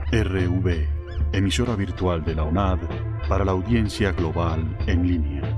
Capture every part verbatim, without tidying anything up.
R V, emisora virtual de la U N A D para la audiencia global en línea.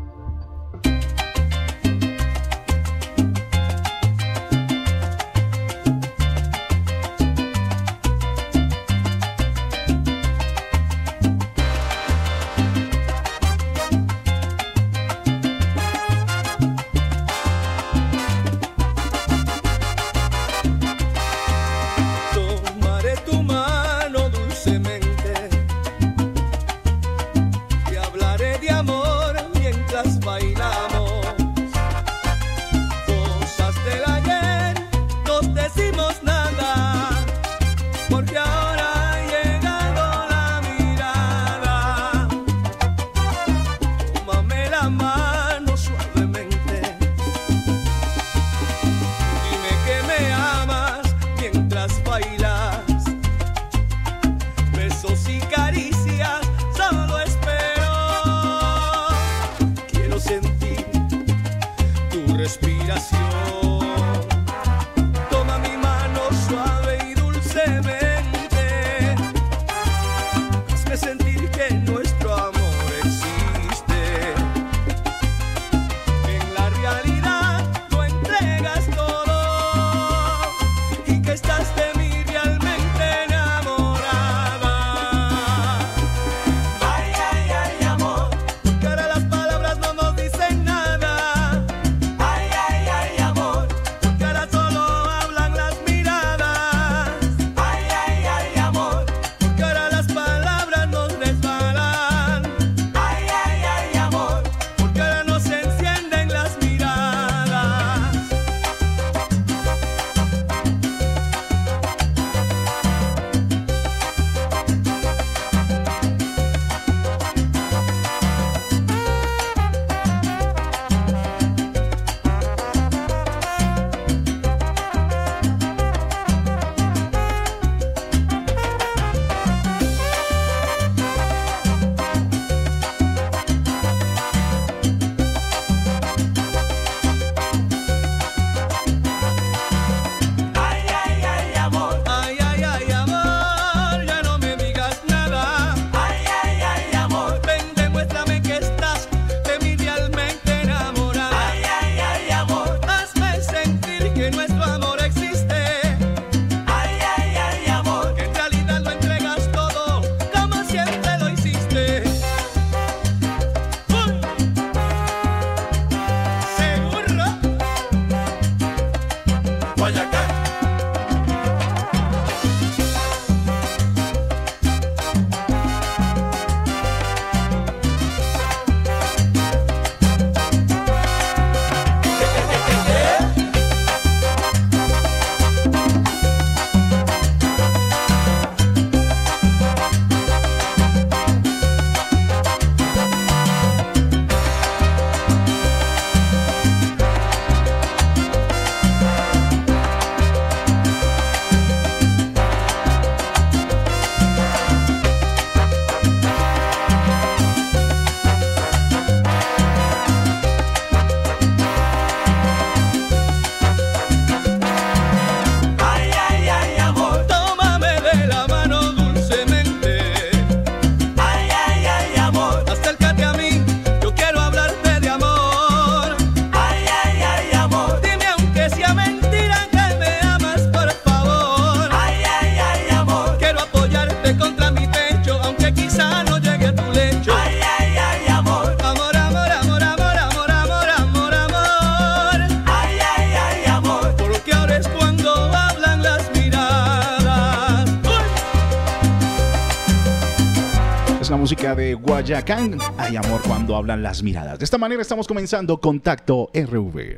Música de Guayacán, hay amor cuando hablan las miradas. De esta manera estamos comenzando Contacto R V.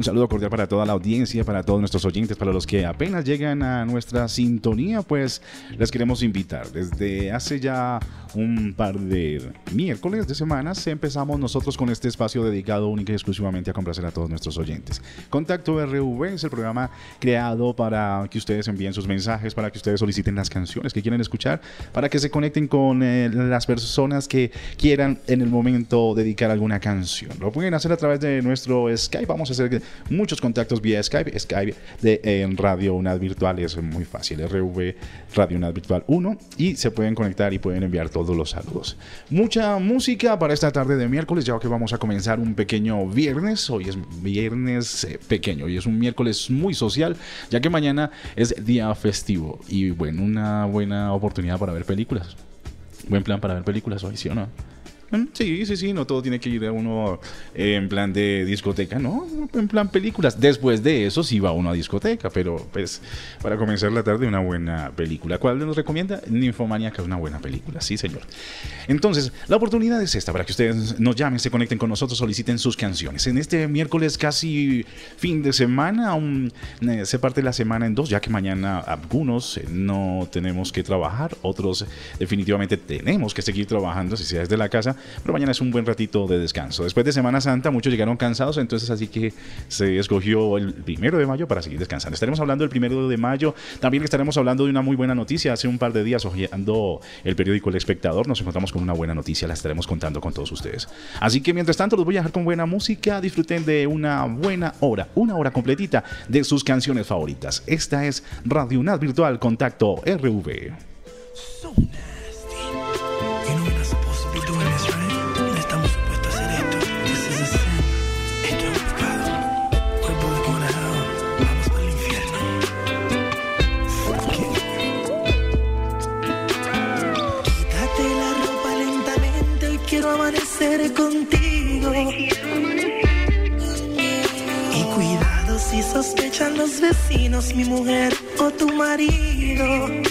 Un saludo cordial para toda la audiencia, para todos nuestros oyentes, para los que apenas llegan a nuestra sintonía, pues les queremos invitar. Desde hace ya un par de miércoles de semanas empezamos nosotros con este espacio dedicado única y exclusivamente a complacer a todos nuestros oyentes. Contacto R V es el programa creado para que ustedes envíen sus mensajes, para que ustedes soliciten las canciones que quieren escuchar, para que se conecten con eh, las personas que quieran en el momento dedicar alguna canción. Lo pueden hacer a través de nuestro Skype. Vamos a hacer muchos contactos vía Skype. Skype de eh, Radio UNAD Virtual es muy fácil. R V Radio UNAD Virtual uno y se pueden conectar y pueden enviar todos los saludos. Mucha música para esta tarde de miércoles, ya que vamos a comenzar un pequeño viernes. Hoy es viernes eh, pequeño y es un miércoles muy social, ya que mañana es día festivo y bueno, una buena oportunidad para ver películas. Buen plan para ver películas hoy, ¿sí o no? Sí, sí, sí, no todo tiene que ir a uno en plan de discoteca, no, en plan películas. Después de eso sí va uno a discoteca, pero pues para comenzar la tarde una buena película. ¿Cuál nos recomienda? Ninfomaníaca es una buena película, sí señor. Entonces, la oportunidad es esta, para que ustedes nos llamen, se conecten con nosotros, soliciten sus canciones. En este miércoles casi fin de semana, aún eh, se parte la semana en dos, ya que mañana algunos eh, no tenemos que trabajar, otros definitivamente tenemos que seguir trabajando, si sea desde la casa. Pero mañana es un buen ratito de descanso. Después de Semana Santa muchos llegaron cansados, entonces así que se escogió el primero de mayo para seguir descansando. Estaremos hablando del primero de mayo. También estaremos hablando de una muy buena noticia. Hace un par de días, hojeando el periódico El Espectador, nos encontramos con una buena noticia. La estaremos contando con todos ustedes. Así que mientras tanto los voy a dejar con buena música. Disfruten de una buena hora, una hora completita de sus canciones favoritas. Esta es Radio UNAD Virtual, Contacto R V. So amanecer contigo. Y cuidado si sospechan los vecinos, mi mujer o tu marido.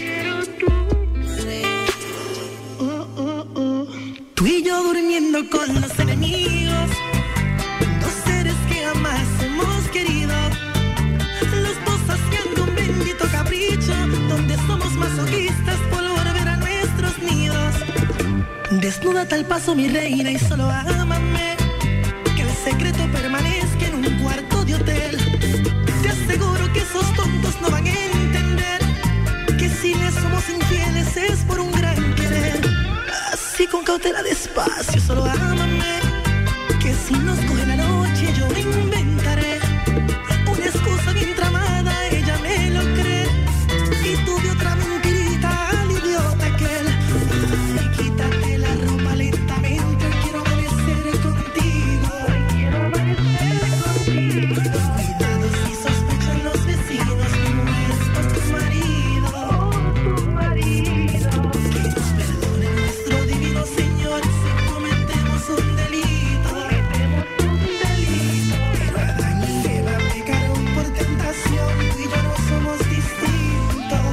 Uh, uh, uh. Tú y yo durmiendo con los enemigos, dos seres que jamás hemos querido, los dos haciendo un bendito capricho, donde somos masoquistas por volver a nuestros nidos. Desnúdate al paso, mi reina, y solo ámame. Que el secreto permanezca en un cuarto de hotel. Te aseguro que esos tontos no van a entender que si les somos infieles es por un gran querer. Así con cautela, despacio, solo ámame. Que si nos coge la noche yo me inventaré una excusa bien tramada, ella me lo cree. Y tú de otra mentirita al idiota aquel. Ay, quítate la ropa lentamente, quiero amanecer contigo. Quiero amanecer contigo. Cuidado si sospechan los vecinos, mi mujer o tu marido. O tu marido. Que nos perdone nuestro divino Señor si cometemos un delito. Cometemos un delito. Pero Adán y Eva pecaron por tentación, tú y yo no somos distintos.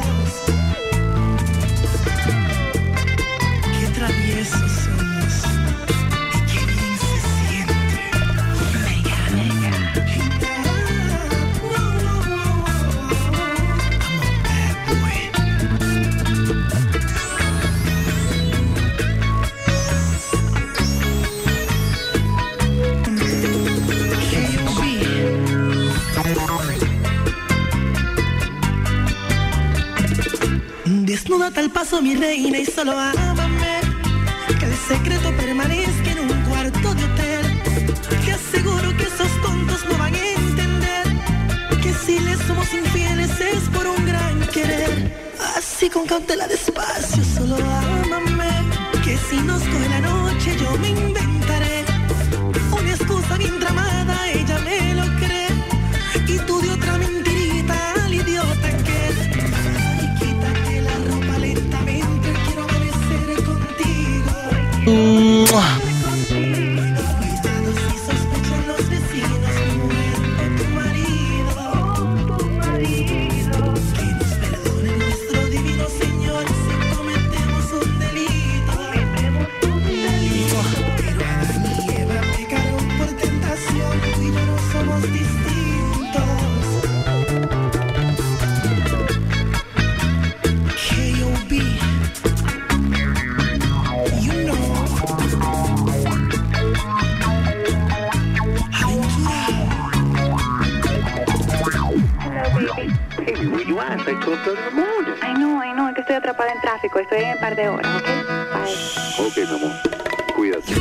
Qué traviesos somos y qué bien se siente. Mega, mega. Desnúdate al paso, mi reina, y solo ámame. Que el secreto permanezca en un cuarto de hotel. Te aseguro que esos tontos no van a entender que si les somos infieles es por un gran querer. Así con cautela, despacio, solo ámame. Que si nos coge la noche yo me inventaré una excusa bien tramada, ella me lo cree. Y tú de otra mentirita al idiota que ay, quítate la ropa lentamente, quiero amanecer contigo. Cuidado si sospechan los vecinos, mi mujer o tu marido. Tu marido. Que nos perdone nuestro divino Señor si cometemos un delito. Cometemos un delito. Pero Adán y Eva pecaron por tentación, tú y yo no somos distintos. twelve thirty in the morning. Ay, no, ay, no, es que estoy atrapada en tráfico. Estoy en un par de horas, ¿ok? Bye. Ok, mi amor. Cuídate.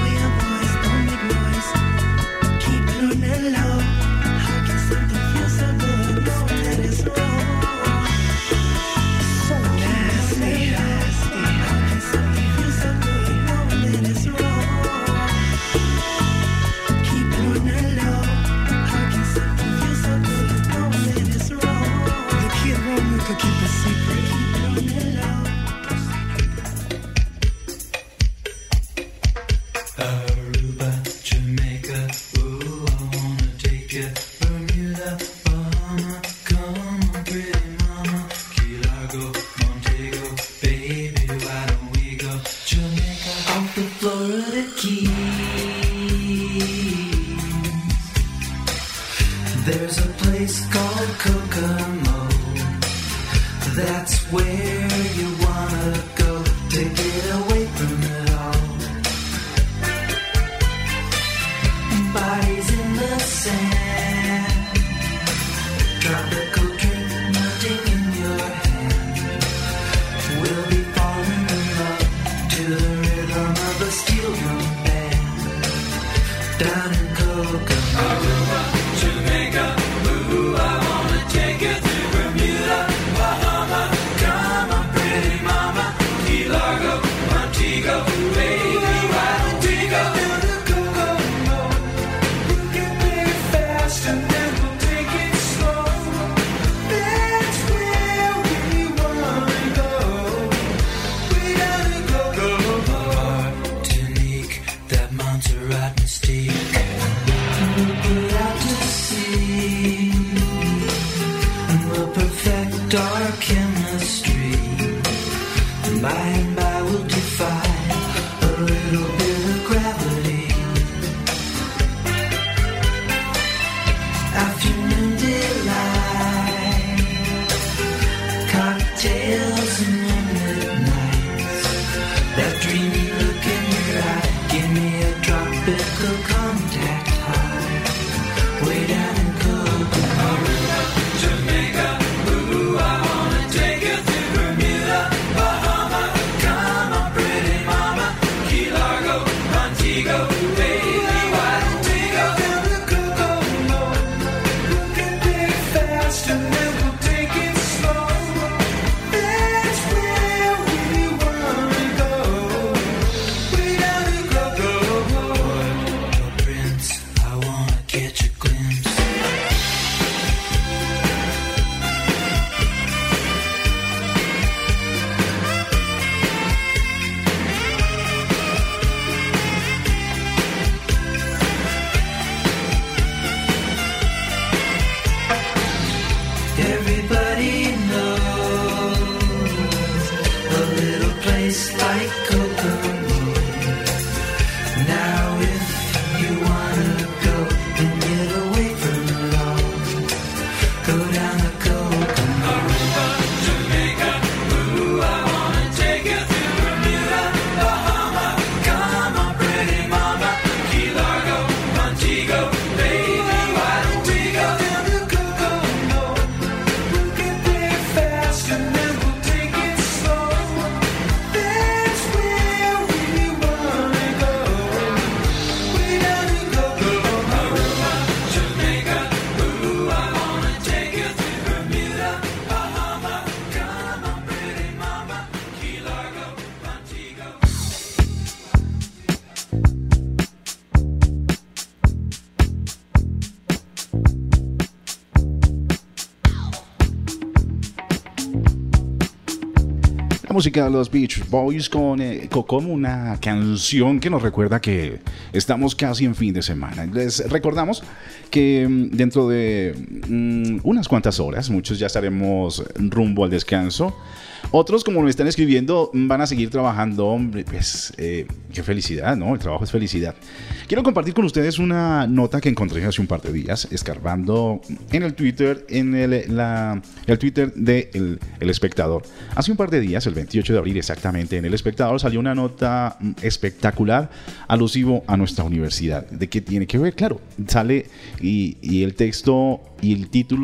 Música de los Beach Boys con eh, como una canción que nos recuerda que estamos casi en fin de semana. Les recordamos que dentro de mm, unas cuantas horas, muchos ya estaremos rumbo al descanso. Otros, como me están escribiendo, van a seguir trabajando. Hombre, pues eh, qué felicidad, ¿no? El trabajo es felicidad. Quiero compartir con ustedes una nota que encontré hace un par de días, escarbando en el Twitter, en el, la, el Twitter de el, el Espectador. Hace un par de días, el veintiocho de abril exactamente, en el Espectador salió una nota espectacular alusivo a nuestra universidad. ¿De qué tiene que ver? Claro, sale y, y el texto y el título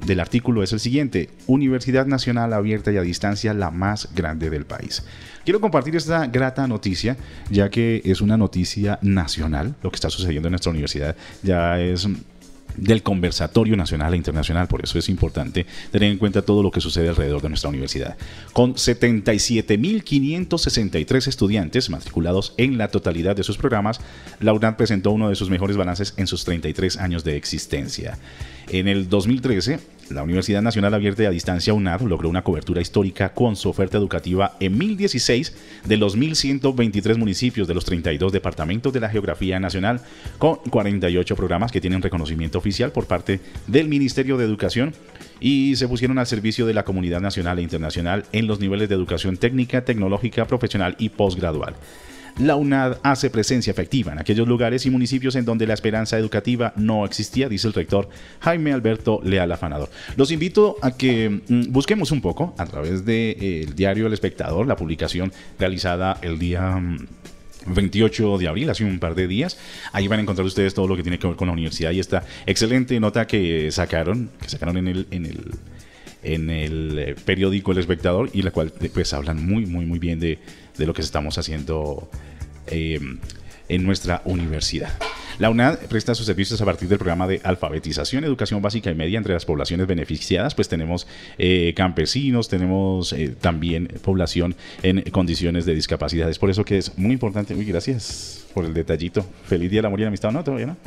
del artículo es el siguiente: Universidad Nacional Abierta y a Distancia, la más grande del país. Quiero compartir esta grata noticia, ya que es una noticia nacional. Lo que está sucediendo en nuestra universidad ya es del conversatorio nacional e internacional, por eso es importante tener en cuenta todo lo que sucede alrededor de nuestra universidad. Con setenta y siete mil quinientos sesenta y tres estudiantes matriculados en la totalidad de sus programas, la UNAD presentó uno de sus mejores balances en sus treinta y tres años de existencia. En el dos mil trece, la Universidad Nacional Abierta y a Distancia UNAD logró una cobertura histórica con su oferta educativa en mil dieciséis de los mil ciento veintitrés municipios de los treinta y dos departamentos de la geografía nacional, con cuarenta y ocho programas que tienen reconocimiento oficial por parte del Ministerio de Educación y se pusieron al servicio de la comunidad nacional e internacional en los niveles de educación técnica, tecnológica, profesional y posgradual. La UNAD hace presencia efectiva en aquellos lugares y municipios en donde la esperanza educativa no existía, dice el rector Jaime Alberto Leal Afanador. Los invito a que mm, busquemos un poco a través del de, eh, diario El Espectador, la publicación realizada el día mm, veintiocho de abril, hace un par de días. Ahí van a encontrar ustedes todo lo que tiene que ver con la universidad y esta excelente nota que sacaron, que sacaron en el... En el en el periódico El Espectador, y la cual pues hablan muy muy muy bien de, de lo que estamos haciendo eh, en nuestra universidad. La UNAD presta sus servicios a partir del programa de alfabetización, educación básica y media entre las poblaciones beneficiadas. Pues tenemos eh, campesinos, tenemos eh, también población en condiciones de discapacidad. Es por eso que es muy importante. Uy, gracias por el detallito. Feliz Día del Amor y la Amistad. ¿No? ¿Todavía no?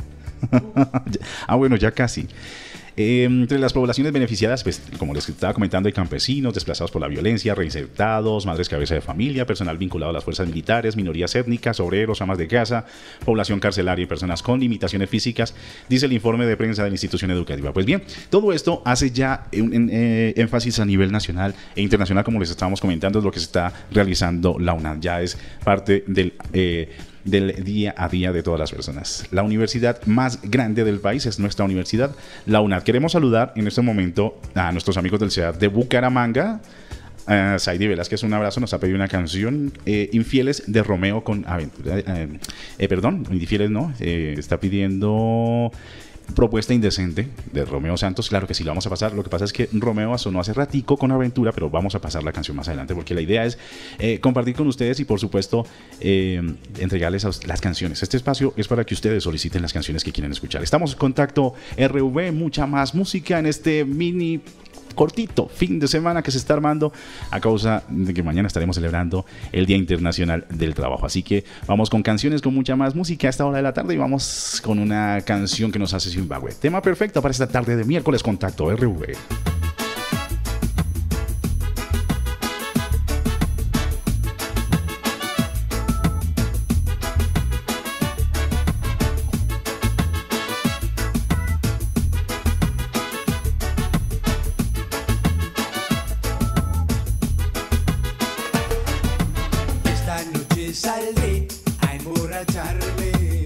Ah, bueno, ya casi. Eh, entre las poblaciones beneficiadas, pues como les estaba comentando, hay campesinos desplazados por la violencia, reinsertados, madres cabeza de familia, personal vinculado a las fuerzas militares, minorías étnicas, obreros, amas de casa, población carcelaria y personas con limitaciones físicas, dice el informe de prensa de la institución educativa. Pues bien, todo esto hace ya un, un, eh, énfasis a nivel nacional e internacional, como les estábamos comentando, es lo que se está realizando la UNAD, ya es parte del... Eh, del día a día de todas las personas. La universidad más grande del país es nuestra universidad, la UNAD. Queremos saludar en este momento a nuestros amigos del C E A D de Bucaramanga. Uh, Saidi Velázquez, un abrazo, nos ha pedido una canción, eh, Infieles de Romeo con Aventura. Eh, eh, perdón, Infieles no, eh, está pidiendo Propuesta Indecente de Romeo Santos. Claro que sí, lo vamos a pasar. Lo que pasa es que Romeo sonó hace ratico con Aventura, pero vamos a pasar la canción más adelante porque la idea es eh, compartir con ustedes y por supuesto eh, entregarles a las canciones. Este espacio es para que ustedes soliciten las canciones que quieren escuchar. Estamos en Contacto R V, mucha más música en este mini cortito fin de semana que se está armando a causa de que mañana estaremos celebrando el Día Internacional del Trabajo. Así que vamos con canciones, con mucha más música a esta hora de la tarde, y vamos con una canción que nos hace Zimbabue. Tema perfecto para esta tarde de miércoles. Contacto R V. Saldré a emborracharme,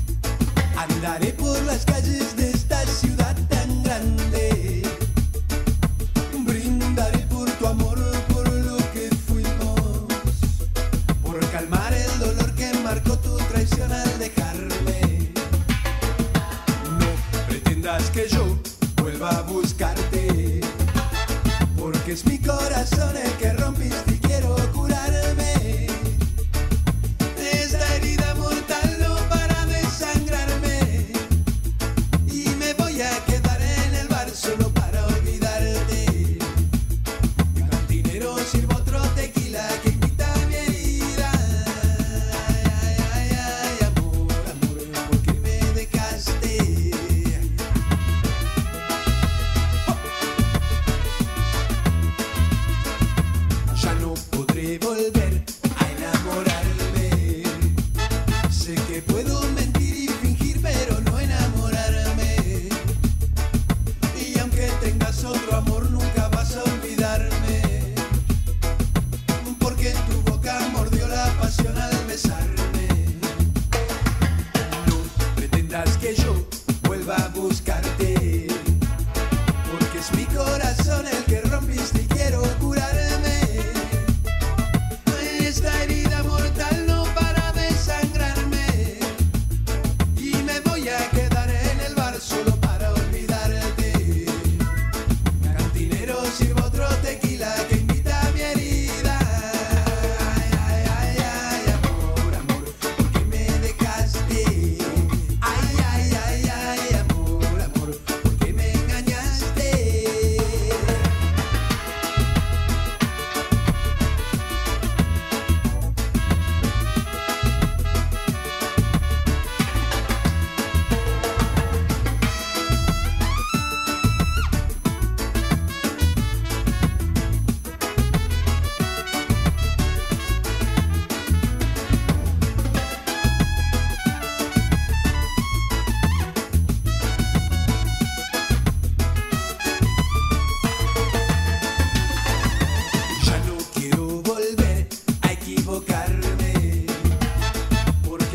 andaré por las calles de esta ciudad tan grande,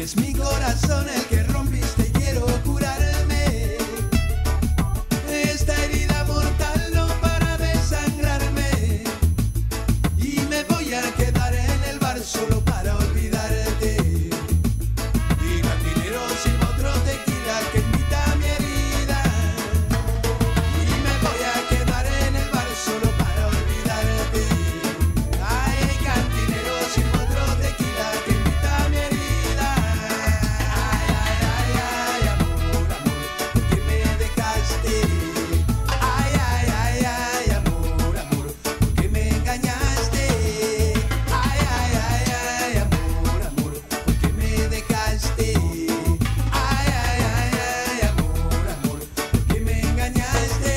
que es mi corazón el que rompiste y quiero curarme. Esta herida mortal no para de sangrarme y me voy a quedar en el bar solo para olvidarte. Y cantinero sirvo otro tequila que invita a mi herida y me voy a quedar en el bar solo para olvidarte. Ay, cantinero sirvo otro tequila que invita a mi herida. Ay, ay, ay, ay, amor, amor, ¿por qué me dejaste? Ay, ay, ay, ay, amor, amor, ¿por qué me engañaste? Ay, ay, ay, ay, amor, amor, ¿por qué me dejaste? Ay, ay, ay, ay, amor, amor, ¿por qué me engañaste?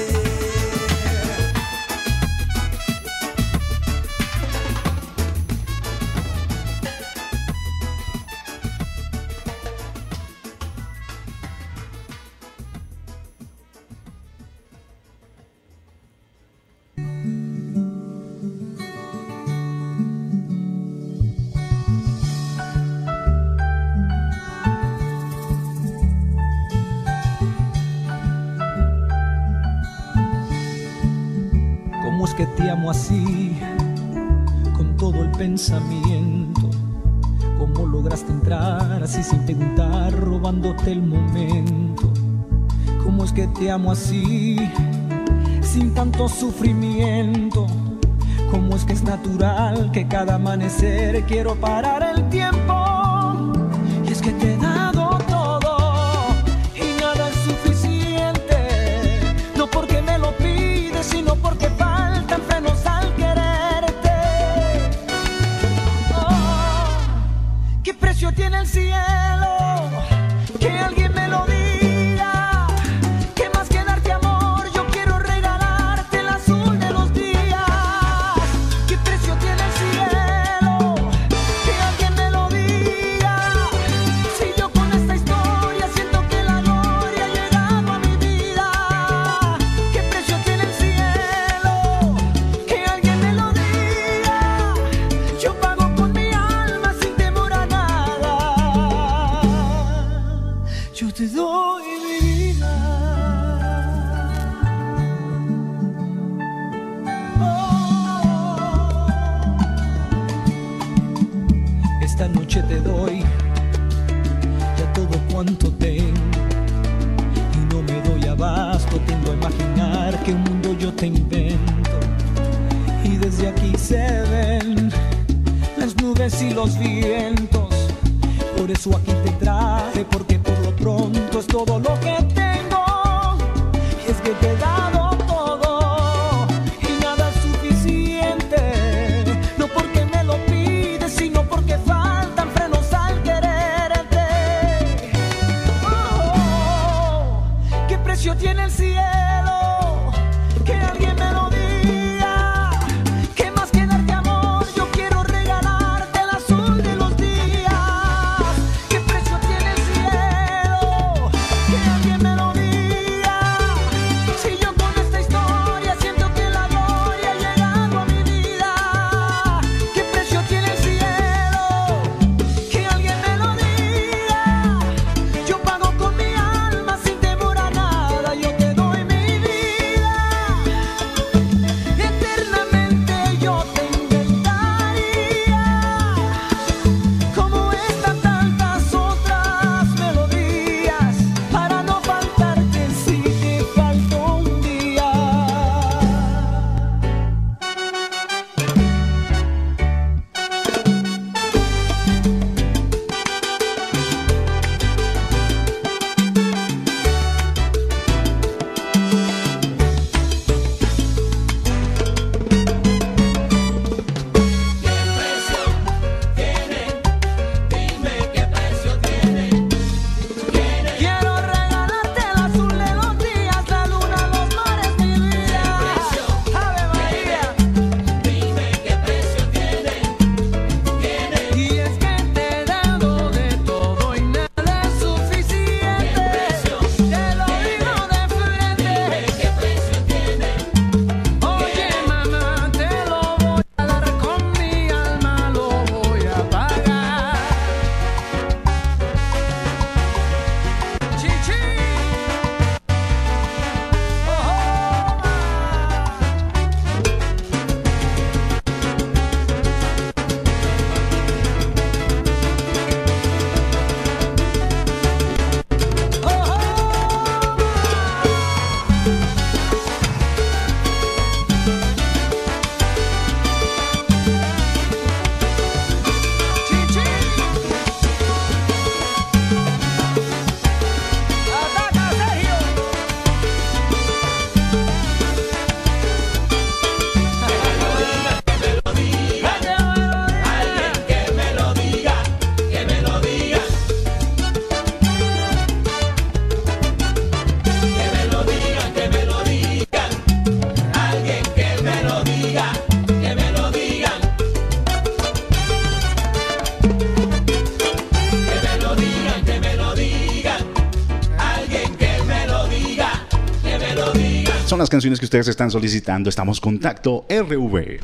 ¿Cómo es que te amo así, con todo el pensamiento? ¿Cómo lograste entrar así sin preguntar, robándote el momento? ¿Cómo es que te amo así, sin tanto sufrimiento? ¿Cómo es que es natural que cada amanecer quiero parar el tiempo? Y es que te he dado todo y nada es suficiente, no porque me lo pides, sino porque faltan frenos al quererte. Oh, ¿qué precio tiene el cielo? Que alguien me lo diga. ¿Qué más que darte amor? Yo quiero regalarte el azul de los días. ¿Qué precio tiene el cielo? Que alguien me lo diga. Si yo con esta historia siento que la gloria ha llegado a mi vida. ¿Qué precio tiene el cielo? Que alguien me lo diga. Yo pago con mi alma sin temor a nada. Yo te doy mi vida. Oh. Esta noche te doy ya todo cuanto tengo y no me doy abasto. Tiendo a imaginar que un mundo yo te invento y desde aquí se ven las nubes y los vientos. Por eso aquí te traje, porque por lo pronto es todo lo que tengo. Y es que te he dado todo y nada es suficiente, no porque me lo pides, sino porque faltan frenos al quererte. Oh, ¿qué precio tiene el cielo? Que alguien me lo diga. ¿Qué más que darte amor? Yo quiero regalarte el azul de los días. ¿Qué precio tiene el cielo? Que alguien me lo diga. Si yo con Son las canciones que ustedes están solicitando. Estamos Contacto R V.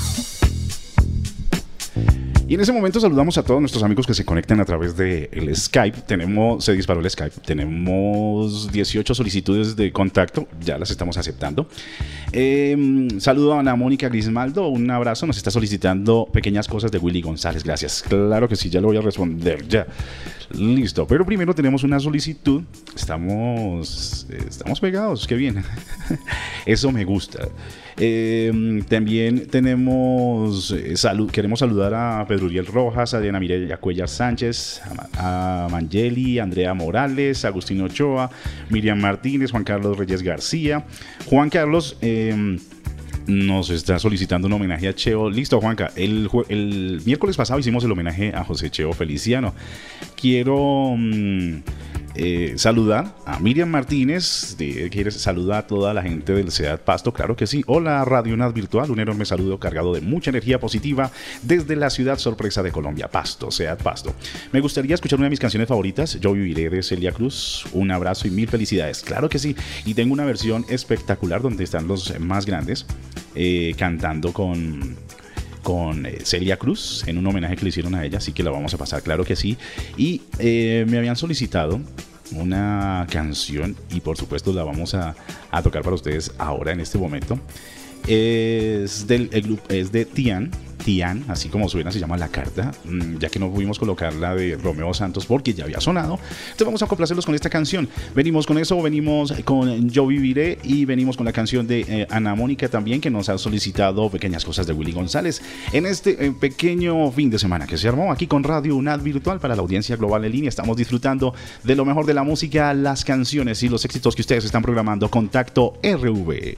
Y en ese momento saludamos a todos nuestros amigos que se conectan a través del Skype. Tenemos, se disparó el Skype. Tenemos dieciocho solicitudes de contacto. Ya las estamos aceptando. Eh, saludo a Ana Mónica Grismaldo. Un abrazo. Nos está solicitando pequeñas cosas de Willy González. Gracias. Claro que sí, ya lo voy a responder. Ya. Listo. Pero primero tenemos una solicitud. Estamos, estamos pegados. Qué bien. Eso me gusta. Eh, también tenemos eh, salud, queremos saludar a Pedro Uriel Rojas, a Diana Mireya Cuellar Sánchez, a, a Mangeli, Andrea Morales, Agustín Ochoa, Miriam Martínez, Juan Carlos Reyes García. Juan Carlos eh, nos está solicitando un homenaje a Cheo. Listo, Juanca, el, el miércoles pasado hicimos el homenaje a José Cheo Feliciano. Quiero... Mmm, Eh, saludar a Miriam Martínez. De, ¿Quieres saludar a toda la gente del SEAT Pasto? Claro que sí. Hola, Radio Unad Virtual. Un enorme saludo cargado de mucha energía positiva desde la ciudad sorpresa de Colombia, Pasto, SEAT Pasto. Me gustaría escuchar una de mis canciones favoritas, Yo Viviré, de Celia Cruz. Un abrazo y mil felicidades. Claro que sí. Y tengo una versión espectacular donde están los más grandes eh, cantando con... con eh, Celia Cruz, en un homenaje que le hicieron a ella, así que la vamos a pasar, claro que sí. Y eh, me habían solicitado una canción y por supuesto la vamos a, a tocar para ustedes ahora en este momento. Es del el grupo, es de Tian, Tian, así como suena, se llama La Carta, ya que no pudimos colocar la de Romeo Santos porque ya había sonado. Entonces vamos a complacerlos con esta canción. Venimos con eso, venimos con Yo Viviré y venimos con la canción de eh, Ana Mónica también, que nos ha solicitado pequeñas cosas de Willy González en este eh, pequeño fin de semana que se armó aquí con Radio Unad Virtual para la audiencia global en línea. Estamos disfrutando de lo mejor de la música, las canciones y los éxitos que ustedes están programando. Contacto R V.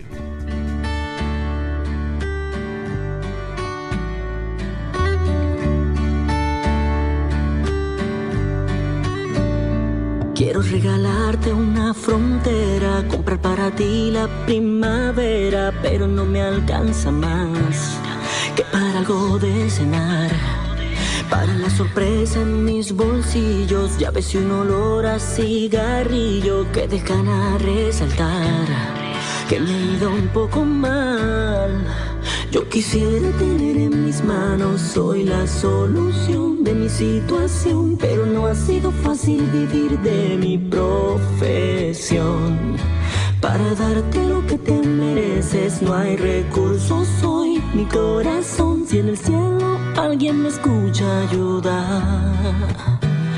Quiero regalarte una frontera, comprar para ti la primavera, pero no me alcanza más que para algo de cenar. Para la sorpresa en mis bolsillos, llaves y un olor a cigarrillo que dejan a resaltar que me he ido un poco mal. Yo quisiera tener en mis manos hoy la solución de mi situación, pero no ha sido fácil vivir de mi profesión. Para darte lo que te mereces no hay recursos hoy, mi corazón. Si en el cielo alguien me escucha ayudar.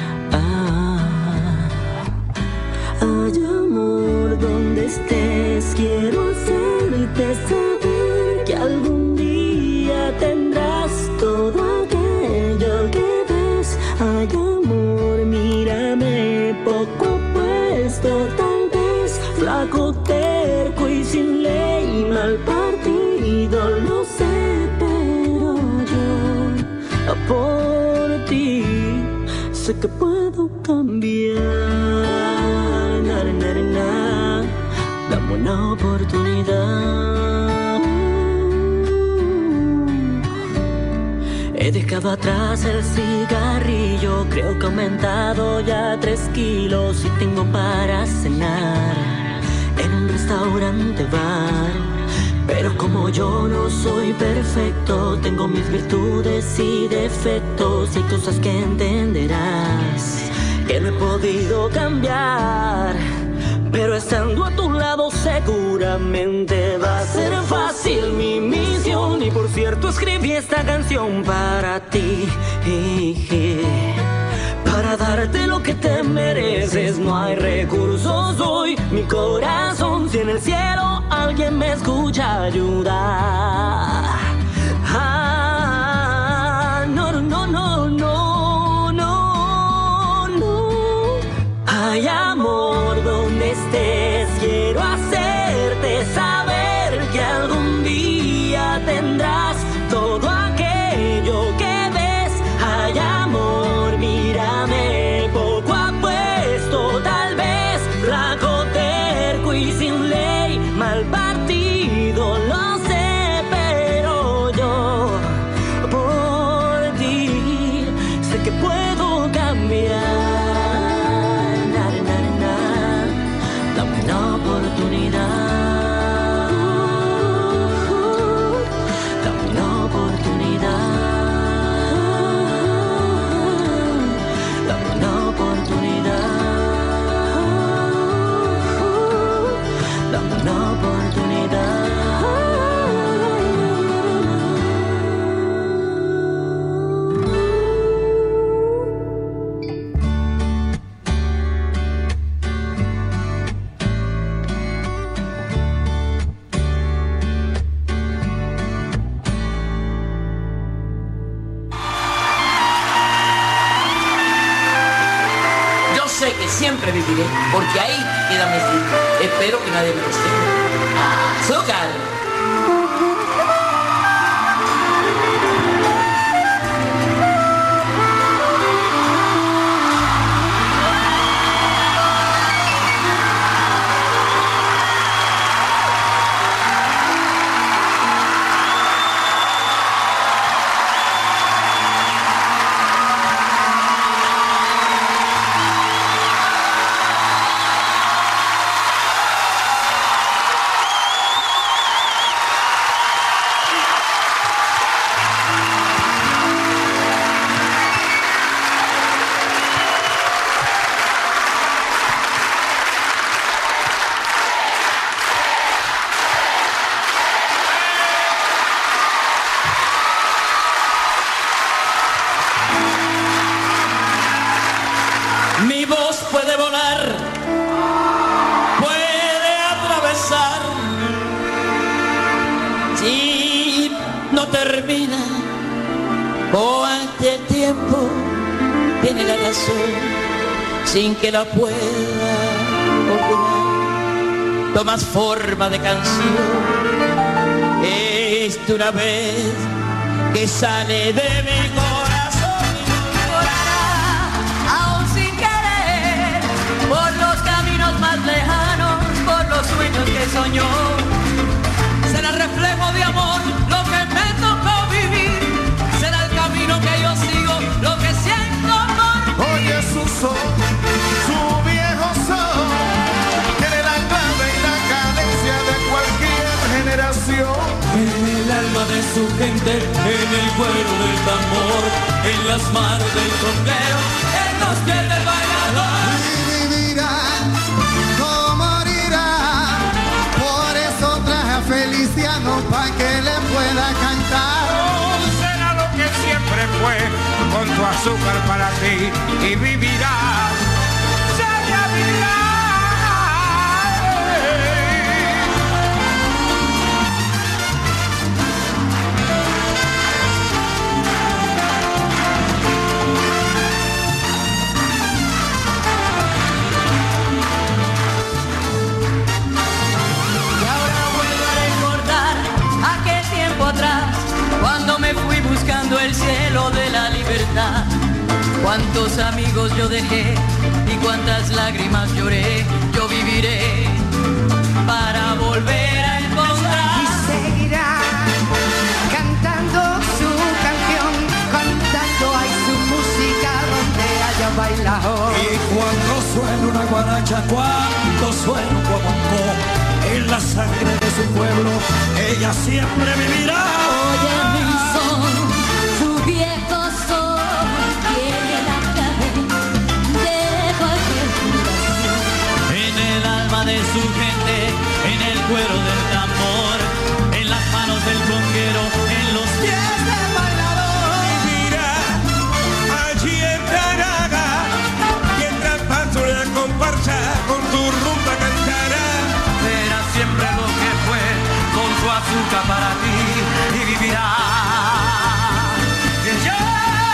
Ah, ay, amor, donde estés, quiero hacerte saber que algún tendrás todo aquello que ves. Ay, amor, mírame poco apuesto, tal vez flaco, terco y sin ley, mal partido, lo sé, pero yo por ti sé que puedo cambiar. Na, na, na, na. Dame una oportunidad. He dejado atrás el cigarrillo, creo que he aumentado ya tres kilos y tengo para cenar en un restaurante bar. Pero como yo no soy perfecto, tengo mis virtudes y defectos y hay cosas que entenderás que no he podido cambiar. Pero estando a tu lado seguramente va a ser fácil mi misión. Y por cierto escribí esta canción para ti, para darte lo que te mereces. No hay recursos hoy, mi corazón. Si en el cielo alguien me escucha ayudar. Ah, no, no, no, no, no, no. Ay, amor, donde estés, quiero hacerte saber que algún día tendrás todo aquello que ves. Ay, amor, mírame poco apuesto, tal vez flaco, terco y sin ley, mal partido, lo sé, pero yo sé que siempre viviré, porque ahí queda mi sitio. Espero que nadie me lo sepa. ¡Azúcar! Mi voz puede volar, puede atravesar. Si no termina, o ante tiempo tiene la razón, sin que la pueda olvidar. Tomas forma de canción, es de una vez que sale de mi corazón. Por los caminos más lejanos, por los sueños que soñó. Será el reflejo de amor lo que me tocó vivir. Será el camino que yo sigo, lo que siento por ti. Oye su son, su viejo son, tiene la clave y la cadencia de cualquier generación. En el alma de su gente, en el cuero del tambor, en las manos del conguero, en los pies del bailador. No morirá, por eso traje a Feliciano pa' que le pueda cantar. Oh, será lo que siempre fue, con tu azúcar para ti, y vivirá, ella vivirá. Cuando me fui buscando el cielo de la libertad, cuántos amigos yo dejé y cuántas lágrimas lloré, yo viviré para volver a encontrar. Y seguirá cantando su canción, cantando hay su música donde haya bailado. Y cuando suena una guaracha, cuando suena un guaguancó, en la sangre de su pueblo, ella siempre vivirá. Oye mi son, su viejo son, tiene la clave de cualquier generación. En el alma de su gente, en el cuero del tambor, en las manos del conguero, en los pies del bailador. Vivirá allí en Taraga, mientras paso la comparsa con tu rumba cantará. Será siempre lo que fue, con su azúcar para ti, y vivirá. Que yo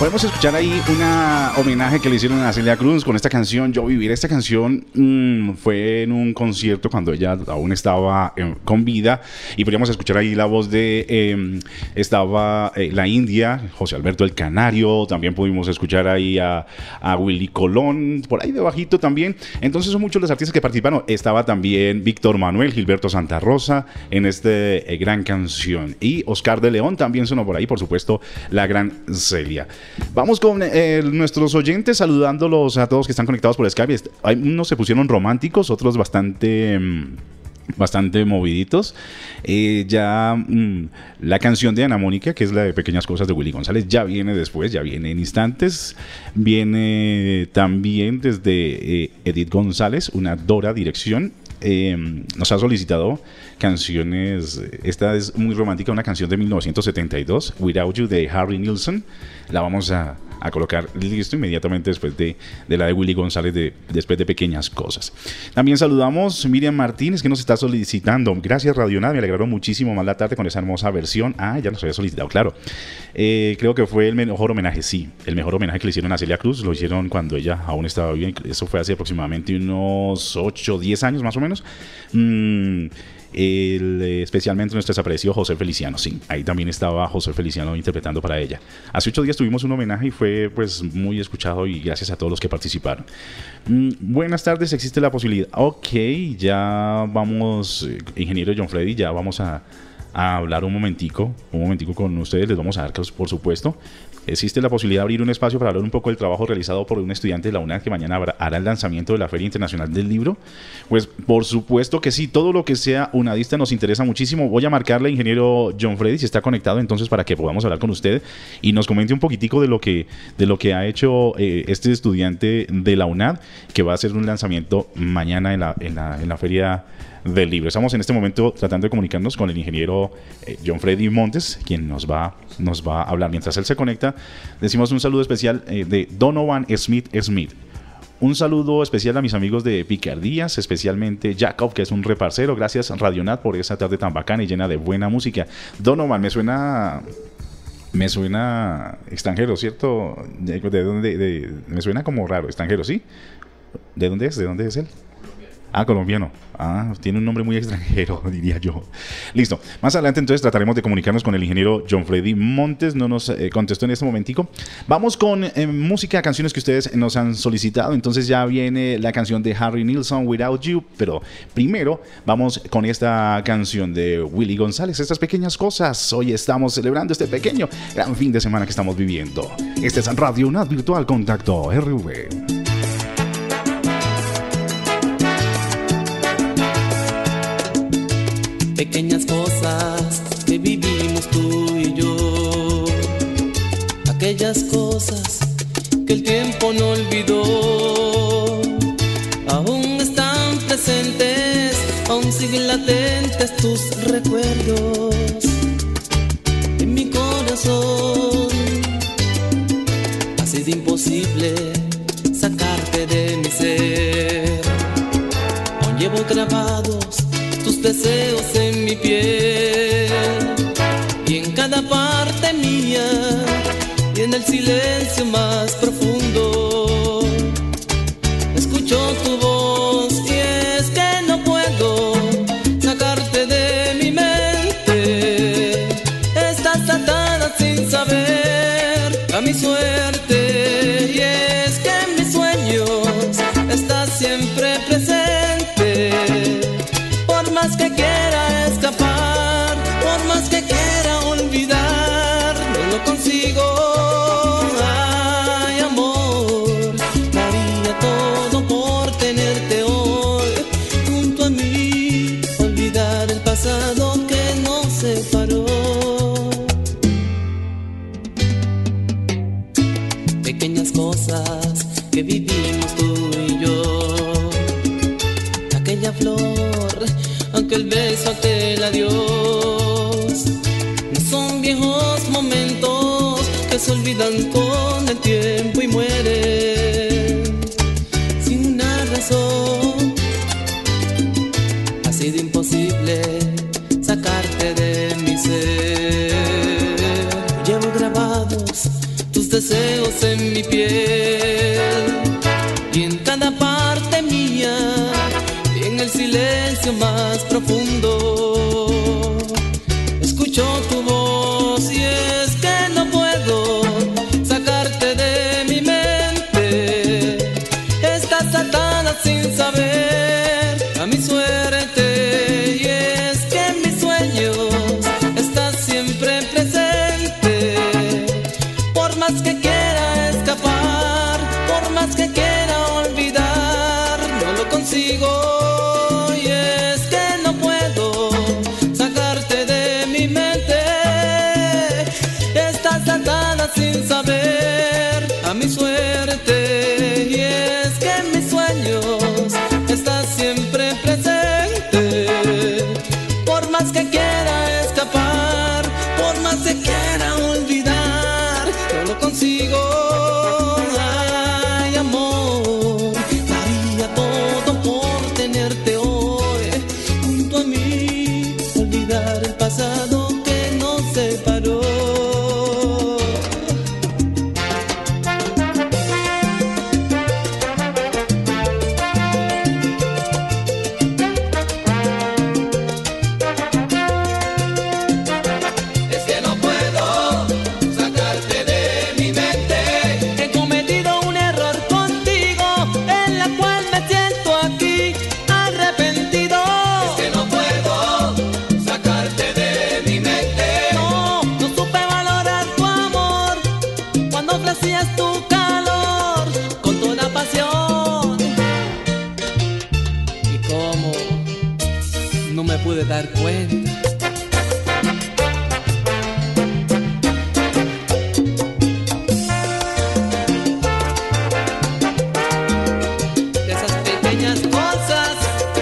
Podemos escuchar ahí una homenaje que le hicieron a Celia Cruz con esta canción Yo Viviré. Esta canción mmm, fue en un concierto cuando ella aún estaba eh, con vida, y podríamos escuchar ahí la voz de eh, estaba eh, la India, José Alberto el Canario. También pudimos escuchar ahí a, a Willy Colón por ahí de bajito también. Entonces son muchos los artistas que participaron. Estaba también Víctor Manuel, Gilberto Santa Rosa en esta eh, gran canción, y Oscar de León también sonó por ahí, por supuesto, la gran Celia. Vamos con eh, nuestros oyentes, saludándolos a todos que están conectados por Skype. Hay unos se pusieron románticos, otros bastante bastante moviditos. Eh, ya mmm, la canción de Ana Mónica, que es la de Pequeñas Cosas de Willy González, ya viene después, ya viene en instantes. Viene también desde eh, Edith González, una Dora Dirección. Eh, nos ha solicitado canciones. Esta es muy romántica, una canción de mil novecientos setenta y dos, Without You, de Harry Nilsson. La vamos a, a colocar listo inmediatamente después de, de la de Willy González, de, después de Pequeñas Cosas. También saludamos Miriam Martínez, que nos está solicitando. Gracias, Radionad, me alegró muchísimo más la tarde con esa hermosa versión. Ah, ya nos había solicitado, claro. Eh, creo que fue el mejor homenaje, sí, el mejor homenaje que le hicieron a Celia Cruz. Lo hicieron cuando ella aún estaba bien. Eso fue hace aproximadamente unos ocho o diez años más o menos. Mm, el, especialmente nuestro desaparecido José Feliciano, sí, ahí también estaba José Feliciano interpretando para ella. Hace ocho días tuvimos un homenaje y fue pues muy escuchado, y gracias a todos los que participaron. Mm, buenas tardes, existe la posibilidad. Ok, ya vamos, eh, ingeniero John Freddy, ya vamos a, a hablar un momentico, un momentico con ustedes, les vamos a dar, por supuesto. Existe la posibilidad de abrir un espacio para hablar un poco del trabajo realizado por un estudiante de la UNAD que mañana hará el lanzamiento de la Feria Internacional del Libro. Pues por supuesto que sí, todo lo que sea unadista nos interesa muchísimo. Voy a marcarle al ingeniero John Freddy si está conectado entonces para que podamos hablar con usted y nos comente un poquitico de lo que, de lo que ha hecho eh, este estudiante de la UNAD, que va a hacer un lanzamiento mañana en la, en la, en la Feria del Libro. Estamos en este momento tratando de comunicarnos con el ingeniero eh, John Freddy Montes, quien nos va, nos va a hablar. Mientras él se conecta, decimos un saludo especial eh, de Donovan Smith Smith. Un saludo especial a mis amigos de Picardías, especialmente Jacob, que es un reparcero. Gracias, Radionad, por esa tarde tan bacana y llena de buena música. Donovan, me suena... Me suena extranjero, ¿cierto? ¿De dónde? De, me suena como raro, extranjero, ¿sí? ¿De dónde es? ¿De dónde es él? Ah, colombiano. Ah, tiene un nombre muy extranjero, diría yo. Listo. Más adelante entonces trataremos de comunicarnos con el ingeniero John Freddy Montes. No nos eh, contestó en este momentico. Vamos con eh, música, canciones que ustedes nos han solicitado. Entonces ya viene la canción de Harry Nilsson, Without You. Pero primero vamos con esta canción de Willy González, Estas Pequeñas Cosas. Hoy estamos celebrando este pequeño gran fin de semana que estamos viviendo. Este es Radio UNAD Virtual Contacto R V. Pequeñas cosas que vivimos tú y yo, aquellas cosas que el tiempo no olvidó, aún están presentes, aún siguen latentes tus recuerdos en mi corazón. Ha sido imposible sacarte de mi ser, aún llevo grabados tus deseos en mi piel, y en cada parte mía, y en el silencio más profundo, escucho tu voz, y es que no puedo sacarte de mi mente. Estás atada sin saber a mi suerte, y es que en mis sueños estás siempre presente. Por más que quiera escapar, por más que quiera olvidar, no lo consigo. Ay, amor, daría todo por tenerte hoy junto a mí, olvidar el pasado que nos separó. Pequeñas cosas que vivimos tú y yo, aquella flor, aunque el beso aquel adiós, no son viejos momentos que se olvidan con el tiempo y mueren sin una razón. Ha sido imposible sacarte de mi ser. Llevo grabados tus deseos en mi piel y en cada parte mía y en el silencio más profundo escucho tu voz y es que no puedo sacarte de mi mente. Estás atada sin saber a mi suerte y es que en mis sueños estás siempre presente. Por más que quiera escapar, por más que quiera olvidar, no lo consigo y es que no puedo sacarte de mi mente. Estás atada sin saber a mi suerte y es que en mis sueños estás siempre presente. Por más que quiera escapar, por más que quiera olvidar, no lo consigo. Ay, amor, daría todo por tenerte hoy junto a mí, olvidar el pasado que nos separó. Es que no puedo sacarte de mi mente. He cometido un error contigo, en la cual me siento aquí arrepentido. Es que no puedo sacarte de mi mente. No, no supe valorar tu amor cuando ofrecías tu calor con toda pasión. ¿Y cómo no me pude dar cuenta? De esas pequeñas cosas.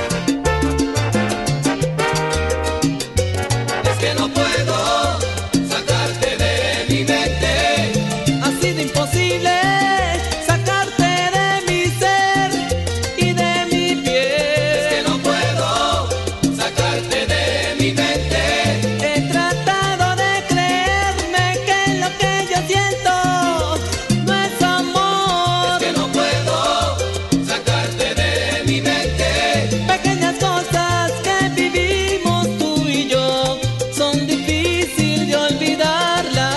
Es que no puedo sacarte de mi mente. Ha sido imposible sacarte de mi ser y de mi piel. Es que no puedo sacarte de mi mente. He tratado de creerme que lo que yo siento no es amor. Es que no puedo sacarte de mi mente. Pequeñas cosas que vivimos tú y yo son difíciles de olvidarlas.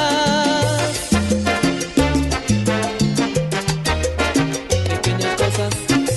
Pequeñas cosas.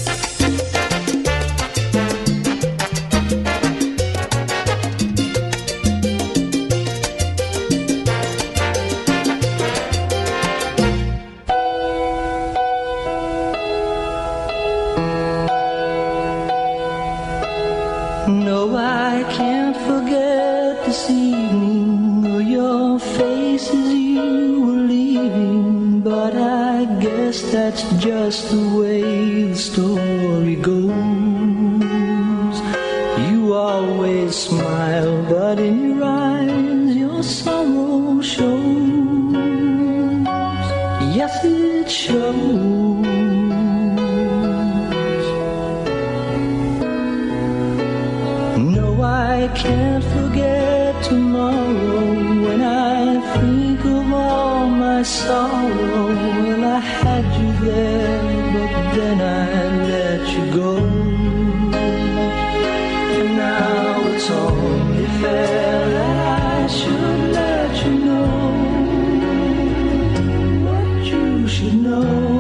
No, I can't forget this evening or your face as you were leaving, but I guess that's just the way the story goes. You always smile, but in your eyes your sorrow shows. Yes, it shows. No, I can't forget tomorrow when I think of all my sorrow. Well, I had you there, but then I let you go. And now it's only fair that I should let you know what you should know.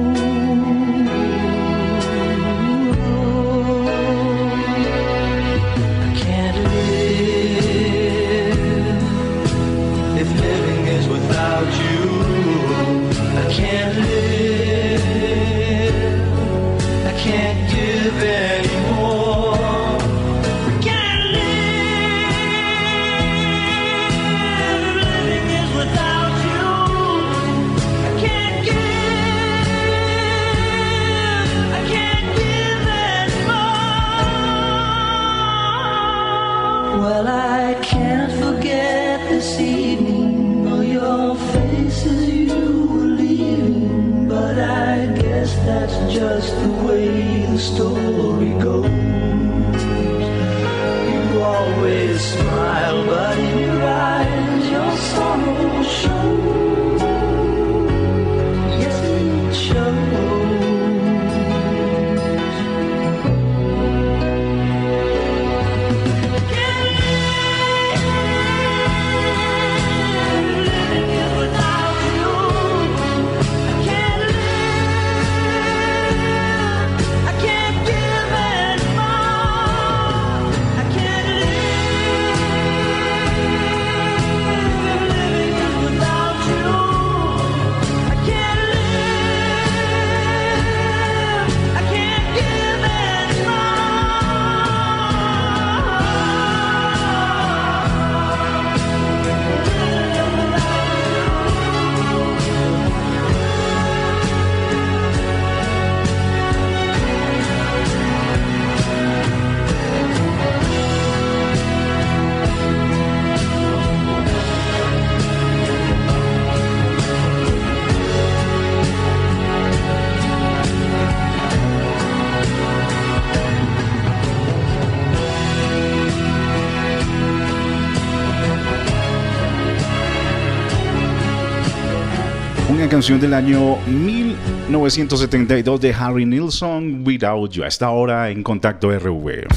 I can't live if living is without you. I can't live. I can't give anymore. I can't live if living is without you. I can't give. I can't give anymore. Well, I can't forget this evening or your face as you were leaving, but I guess that's just the way the story goes. You always smile, but in your eyes your sorrow shows. Una canción del año mil novecientos setenta y dos de Harry Nilsson, Without You. A esta hora en Contacto R V.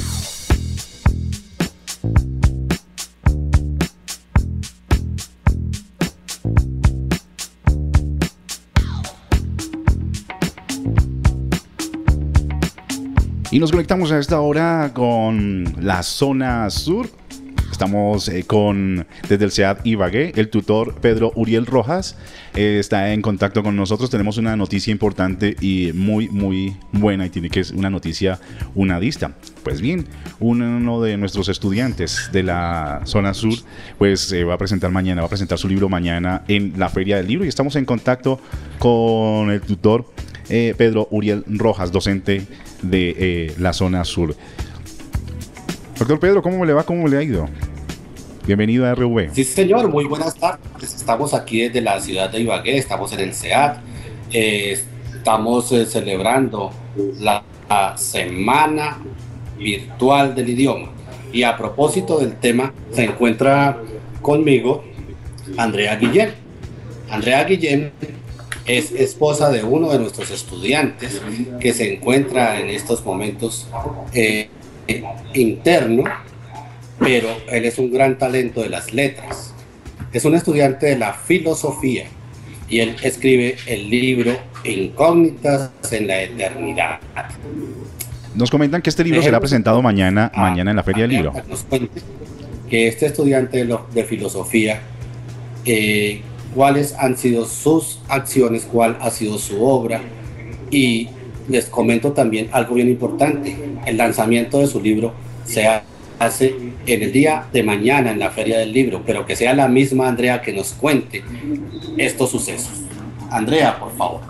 Y nos conectamos a esta hora con la zona sur. Estamos eh, con, desde el SEAD Ibagué, el tutor Pedro Uriel Rojas eh, está en contacto con nosotros. Tenemos una noticia importante y muy, muy buena, y tiene que ser una noticia unadista. Pues bien, uno de nuestros estudiantes de la zona sur pues eh, va a presentar mañana, va a presentar su libro mañana en la Feria del Libro, y estamos en contacto con el tutor eh, Pedro Uriel Rojas, docente de eh, la zona sur. Doctor Pedro, ¿cómo le va? ¿Cómo le ha ido? Bienvenido a R V. Sí, señor, muy buenas tardes. Estamos aquí desde la ciudad de Ibagué, estamos en el SEAD. Eh, estamos eh, celebrando la, la Semana Virtual del Idioma. Y a propósito del tema, se encuentra conmigo Andrea Guillén. Andrea Guillén es esposa de uno de nuestros estudiantes que se encuentra en estos momentos eh, interno, pero él es un gran talento de las letras. Es un estudiante de la filosofía y él escribe el libro Incógnitas en la Eternidad. Nos comentan que este libro será presentado mañana, mañana en la Feria del Libro. Nos cuente que este estudiante de, lo, de filosofía, eh, cuáles han sido sus acciones, cuál ha sido su obra, y les comento también algo bien importante. El lanzamiento de su libro se hace en el día de mañana en la Feria del Libro, pero que sea la misma Andrea que nos cuente estos sucesos. Andrea, por favor.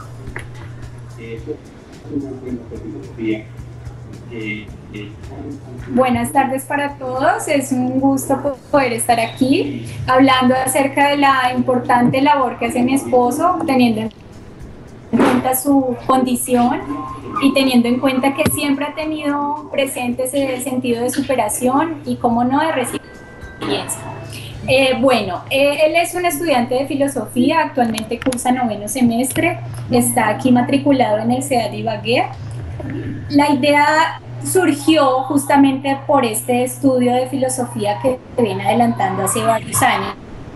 Buenas tardes para todos, es un gusto poder estar aquí hablando acerca de la importante labor que hace mi esposo, teniendo en cuenta su condición y teniendo en cuenta que siempre ha tenido presente ese sentido de superación y, como no, de resiliencia. Eh, bueno, eh, él es un estudiante de filosofía, actualmente cursa noveno semestre, está aquí matriculado en el SEAD Ibagué. La idea surgió justamente por este estudio de filosofía que se viene adelantando hace varios años.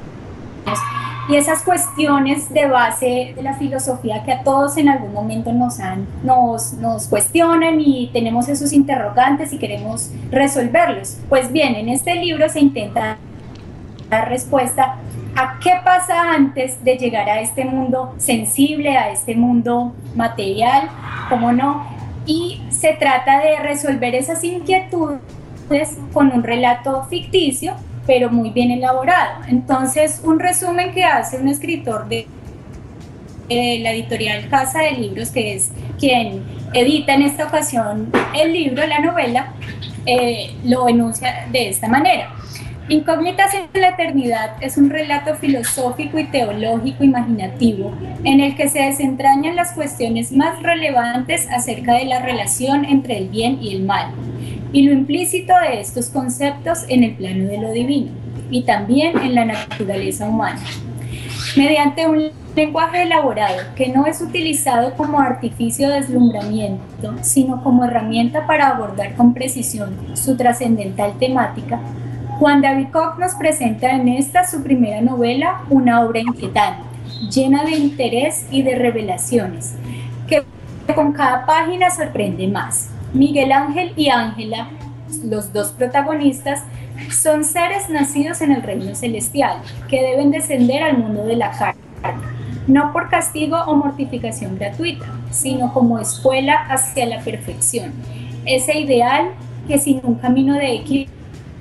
Y esas cuestiones de base de la filosofía que a todos en algún momento nos, han, nos, nos cuestionan y tenemos esos interrogantes y queremos resolverlos. Pues bien, en este libro se intenta dar respuesta a qué pasa antes de llegar a este mundo sensible, a este mundo material, ¿cómo no? Y se trata de resolver esas inquietudes con un relato ficticio, pero muy bien elaborado. Entonces, un resumen que hace un escritor de, de la editorial Casa de Libros, que es quien edita en esta ocasión el libro, la novela, eh, lo enuncia de esta manera. Incógnitas en la Eternidad es un relato filosófico y teológico imaginativo en el que se desentrañan las cuestiones más relevantes acerca de la relación entre el bien y el mal, y lo implícito de estos conceptos en el plano de lo divino y también en la naturaleza humana. Mediante un lenguaje elaborado que no es utilizado como artificio de deslumbramiento, sino como herramienta para abordar con precisión su trascendental temática, Juan David Koch nos presenta en esta su primera novela una obra inquietante, llena de interés y de revelaciones, que con cada página sorprende más. Miguel Ángel y Ángela, los dos protagonistas, son seres nacidos en el reino celestial, que deben descender al mundo de la carne, no por castigo o mortificación gratuita, sino como escuela hacia la perfección, ese ideal que sin un camino de equilibrio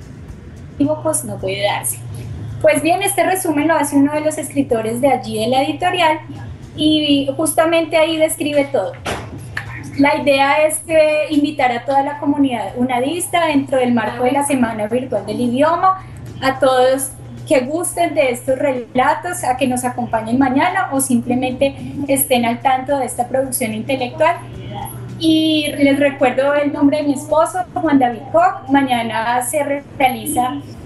no puede darse. Pues bien, este resumen lo hace uno de los escritores de allí de la editorial y justamente ahí describe todo. La idea es que invitar a toda la comunidad unadista dentro del marco de la Semana Virtual del Idioma, a todos que gusten de estos relatos, a que nos acompañen mañana o simplemente estén al tanto de esta producción intelectual. Y les recuerdo el nombre de mi esposo, Juan David Koch. Mañana se realiza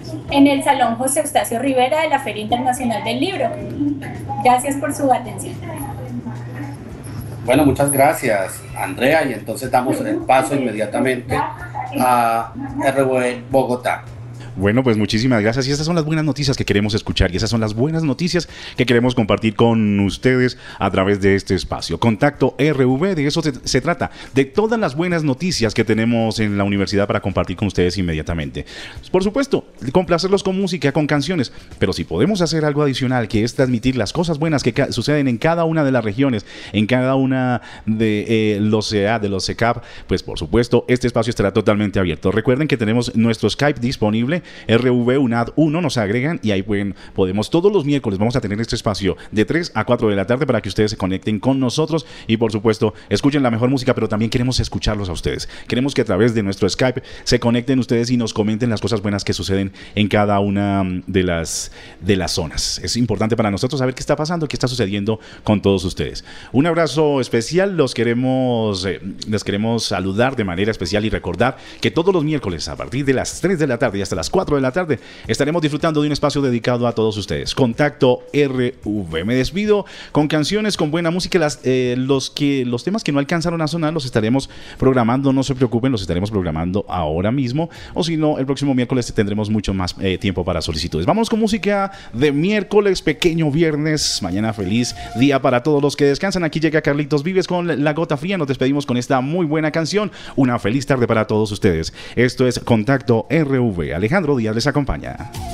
en el Salón José Eustacio Rivera de la Feria Internacional del Libro. Gracias por su atención. Bueno, muchas gracias, Andrea, y entonces damos el paso inmediatamente a R V Bogotá. Bueno, pues muchísimas gracias y estas son las buenas noticias que queremos escuchar y esas son las buenas noticias que queremos compartir con ustedes a través de este espacio. Contacto R V, de eso se, se trata, de todas las buenas noticias que tenemos en la universidad para compartir con ustedes inmediatamente. Por supuesto, complacerlos con música, con canciones, pero si podemos hacer algo adicional, que es transmitir las cosas buenas que ca- suceden en cada una de las regiones, en cada una de eh, los C E A, de los C E C A P, pues por supuesto, este espacio estará totalmente abierto. Recuerden que tenemos nuestro Skype disponible, R V U N A D uno, nos agregan y ahí pueden, podemos todos los miércoles vamos a tener este espacio de tres a cuatro de la tarde para que ustedes se conecten con nosotros y por supuesto escuchen la mejor música, pero también queremos escucharlos a ustedes. Queremos que a través de nuestro Skype se conecten ustedes y nos comenten las cosas buenas que suceden en cada una de las, de las zonas. Es importante para nosotros saber qué está pasando, qué está sucediendo con todos ustedes. Un abrazo especial, los queremos, eh, les queremos saludar de manera especial y recordar que todos los miércoles a partir de las tres de la tarde y hasta las cuatro de la tarde estaremos disfrutando de un espacio dedicado a todos ustedes. Contacto R V. Me despido con canciones, con buena música. Las, eh, los, que, los temas que no alcanzaron a sonar los estaremos programando, no se preocupen, los estaremos programando ahora mismo, o si no, el próximo miércoles tendremos mucho más eh, tiempo para solicitudes. Vamos con música de miércoles, pequeño viernes, mañana feliz día para todos los que descansan. Aquí llega Carlitos Vives con La Gota Fría. Nos despedimos con esta muy buena canción. Una feliz tarde para todos ustedes. Esto es Contacto R V. Alejandro Díaz les acompaña.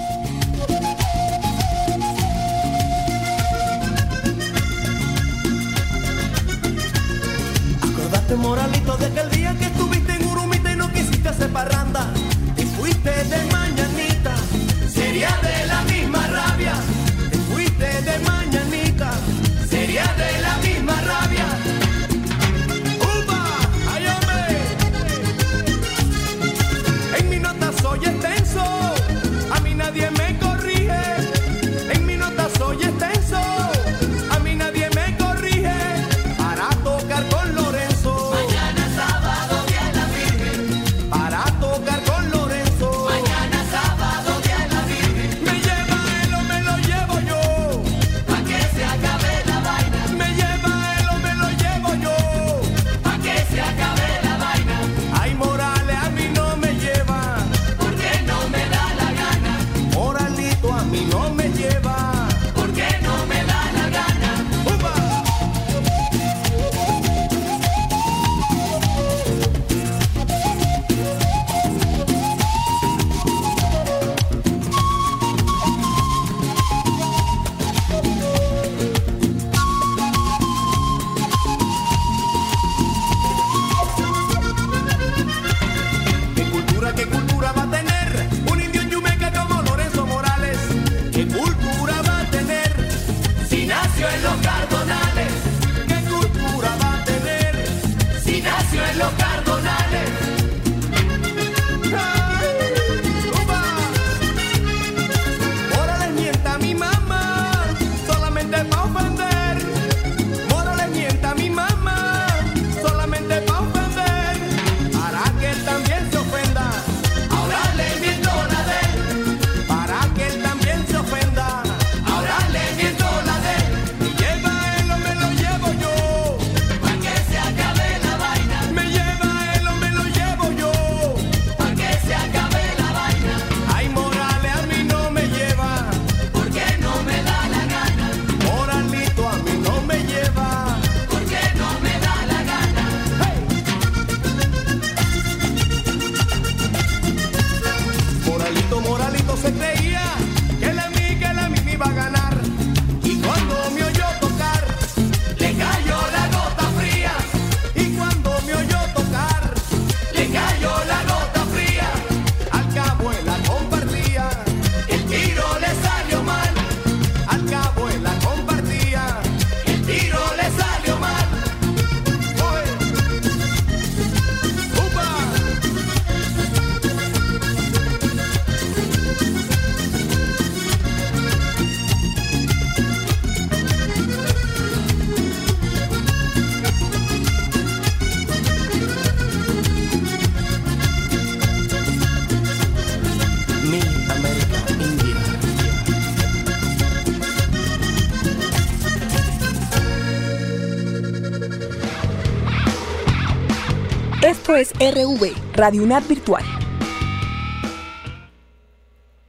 Acordate, moralito, de aquel día que estuviste en Urumita y no quisiste hacer parranda y fuiste de mañanita. Sería de la misma rabia. Te fuiste de mañanita. Sería de la misma rabia. ¡Upa! ¡Ay, hombre! En mi nota soy extenso. A mí nadie me Esto es R V, Radio UNAD Virtual.